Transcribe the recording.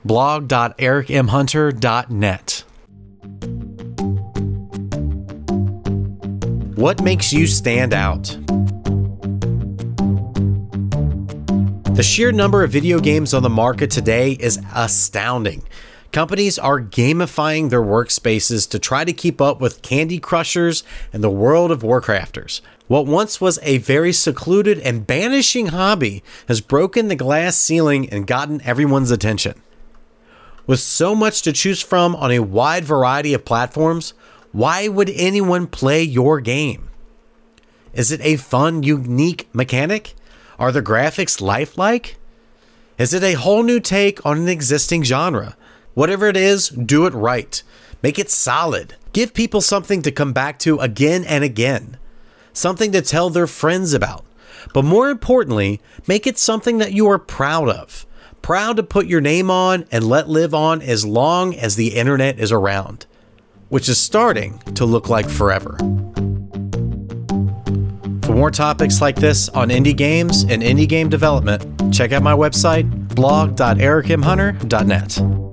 blog.ericmhunter.net. What makes you stand out? The sheer number of video games on the market today is astounding. Companies are gamifying their workspaces to try to keep up with Candy Crushers and the World of Warcrafters. What once was a very secluded and banishing hobby has broken the glass ceiling and gotten everyone's attention. With so much to choose from on a wide variety of platforms, why would anyone play your game? Is it a fun, unique mechanic? Are the graphics lifelike? Is it a whole new take on an existing genre? Whatever it is, do it right. Make it solid. Give people something to come back to again and again. Something to tell their friends about. But more importantly, make it something that you are proud of. Proud to put your name on and let live on as long as the internet is around. Which is starting to look like forever. For more topics like this on indie games and indie game development, check out my website, blog.ericmhunter.net.